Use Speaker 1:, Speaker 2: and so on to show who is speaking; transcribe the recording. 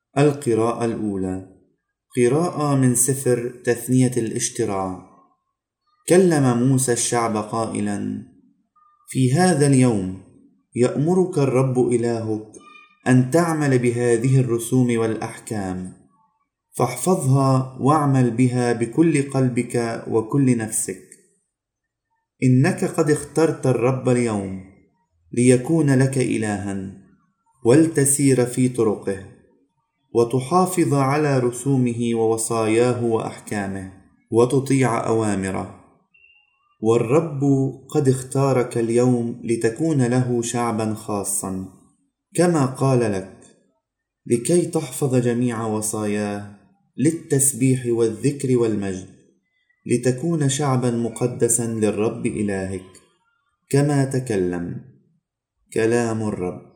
Speaker 1: القراءة الأولى قراءة من سفر تثنية الاشتراع. كلم موسى الشعب قائلا: في هذا اليوم يأمرك الرب إلهك أن تعمل بهذه الرسوم والأحكام، فاحفظها واعمل بها بكل قلبك وكل نفسك، إنك قد اخترت الرب اليوم ليكون لك إلها، ولتسير في طرقه وتحافظ على رسومه ووصاياه وأحكامه وتطيع أوامره. والرب قد اختارك اليوم لتكون له شعبا خاصا كما قال لك، لكي تحفظ جميع وصاياه للتسبيح والذكر والمجد، لتكون شعبا مقدسا للرب إلهك، كما تكلم. كلام الرب.